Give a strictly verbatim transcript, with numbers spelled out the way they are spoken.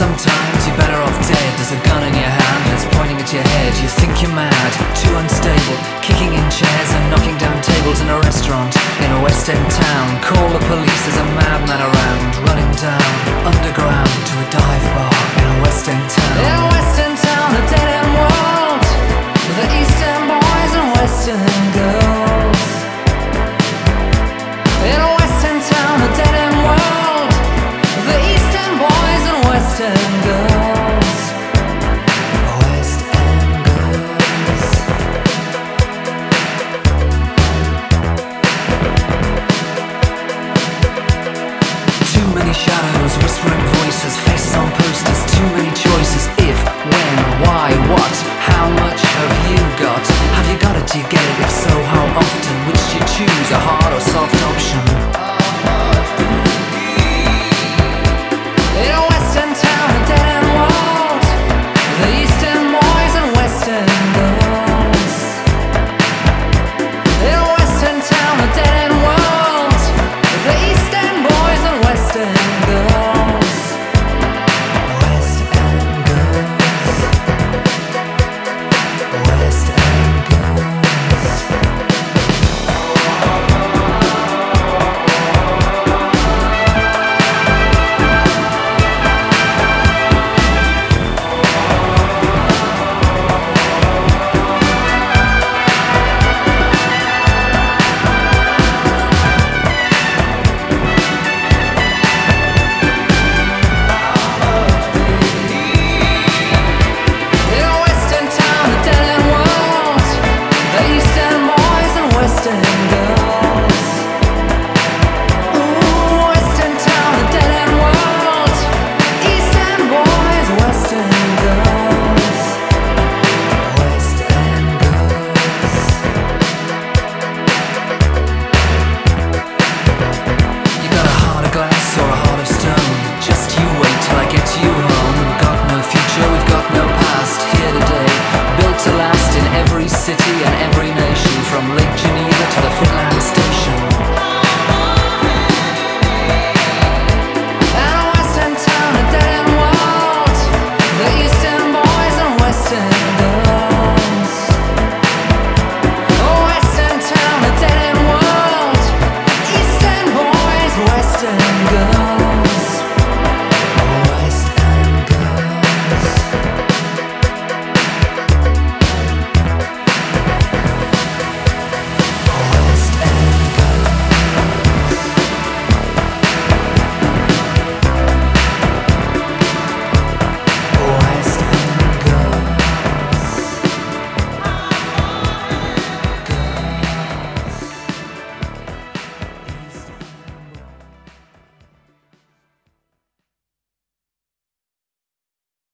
Sometimes you're better off dead. There's a gun in your hand that's pointing at your head. You think you're mad, too unstable, kicking in chairs and knocking down tables in a restaurant in a West End town. Call the police, there's a madman around, running down underground to a dive